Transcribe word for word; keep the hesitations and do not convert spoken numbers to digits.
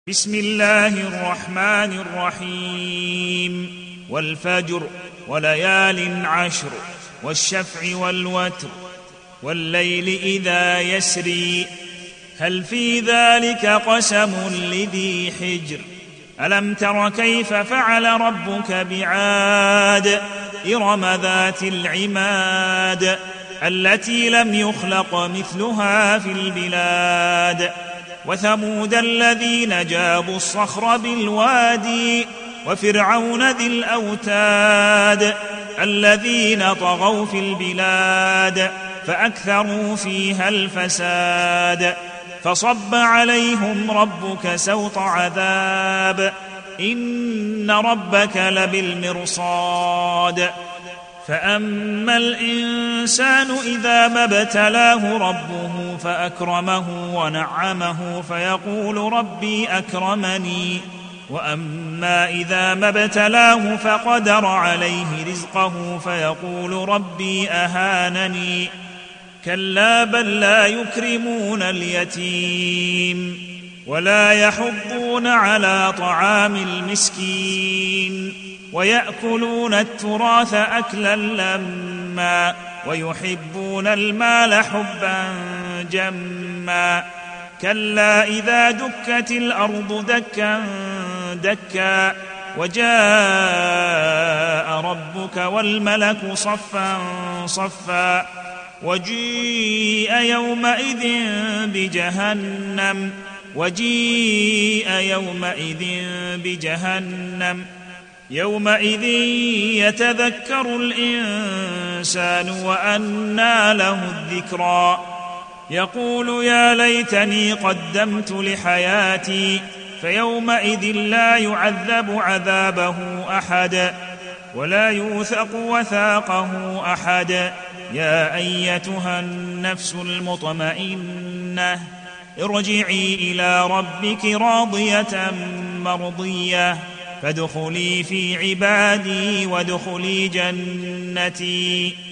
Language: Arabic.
بسم الله الرحمن الرحيم والفجر وليال عشر والشفع والوتر والليل إذا يسري هل في ذلك قسم لذي حجر ألم تر كيف فعل ربك بعاد إرم ذات العماد التي لم يخلق مثلها في البلاد وثمود الذين جابوا الصخر بالوادي وفرعون ذي الأوتاد الذين طغوا في البلاد فأكثروا فيها الفساد فصب عليهم ربك سوط عذاب إن ربك لبالمرصاد فأما الإنسان إذا ما ابتلاه ربه فأكرمه ونعمه فيقول ربي أكرمني وأما إذا ما ابتلاه فقدر عليه رزقه فيقول ربي أهانني كلا بل لا يكرمون اليتيم ولا يحضون على طعام المسكين ويأكلون التراث أكلا لما ويحبون المال حبا جما كلا إذا دكت الأرض دكا دكا وجاء ربك والملك صفا صفا وجيء يومئذ بجهنم وجيء يومئذ بجهنم يومئذ يتذكر الإنسان وأنى له الذكرى يقول يا ليتني قدمت لحياتي فيومئذ لا يعذب عذابه أحد ولا يوثق وثاقه أحد يا أيتها النفس المطمئنة ارجعي إلى ربك راضية مرضية فادخلي في عبادي وادخلي جنتي.